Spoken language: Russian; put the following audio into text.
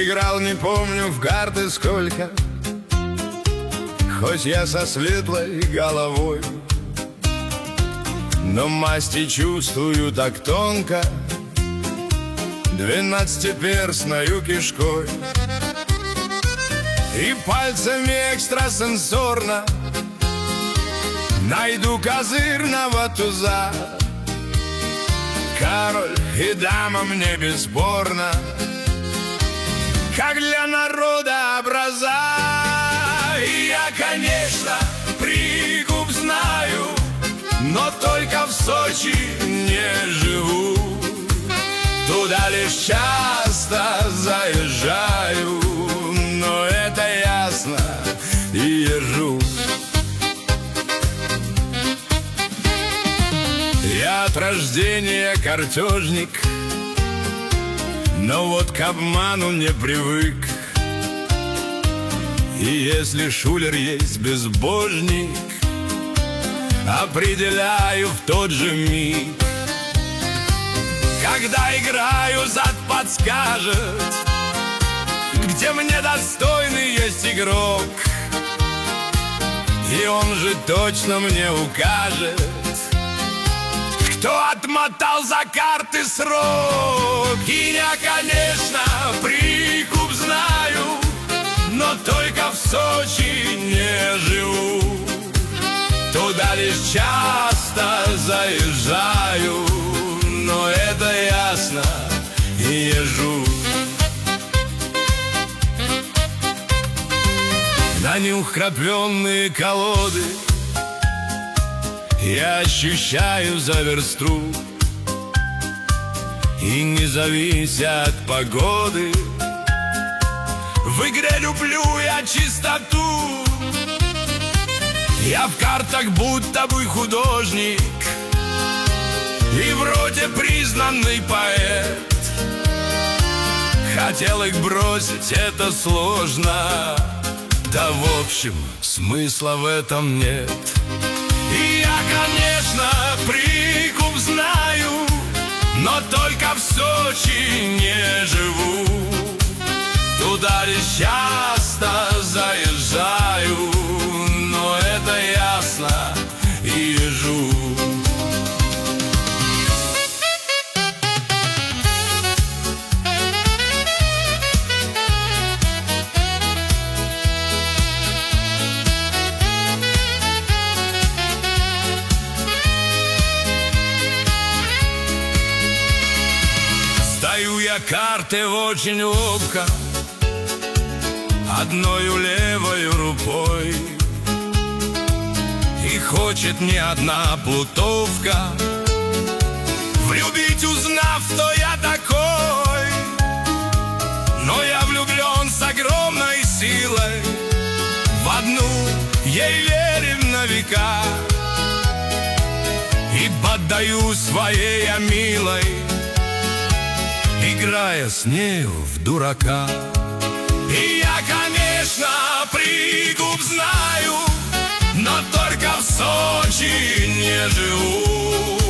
Играл, не помню, в карты сколько, хоть я со светлой головой, но масти чувствую так тонко, 12-перстною кишкой. И пальцами экстрасенсорно найду козырного туза. Король и дама мне бесспорно, как для народа образа. И я, конечно, прикуп знаю, но только в Сочи не живу. Туда лишь часто заезжаю, но это ясно, и езжу. Я от рождения картежник, но вот к обману не привык. И если шулер есть безбожник, определяю в тот же миг. Когда играю, зад подскажет, где мне достойный есть игрок, и он же точно мне укажет, кто отмотал за карты срок. И я, конечно, прикуп знаю, но только в Сочи не живу. Туда лишь часто заезжаю, но это ясно, и езжу. На нюх крапленные колоды я ощущаю за версту, и не завися от погоды, в игре люблю я чистоту. Я в картах будто бы художник, и вроде признанный поэт. Хотел их бросить, это сложно, да в общем смысла в этом нет. И я, конечно, прикуп знаю, но только в Сочи не живу. Туда лишь часто заезжаю, но это ясно, и езжу. Стою я карты очень ловко, одною левою рукой, и хочет мне одна плутовка влюбить, узнав, кто я такой. Но я влюблен с огромной силой в одну, ей верен на века, и поддаю своей я милой, играя с нею в дурака. И я, конечно, прикуп знаю, но только в Сочи не живу.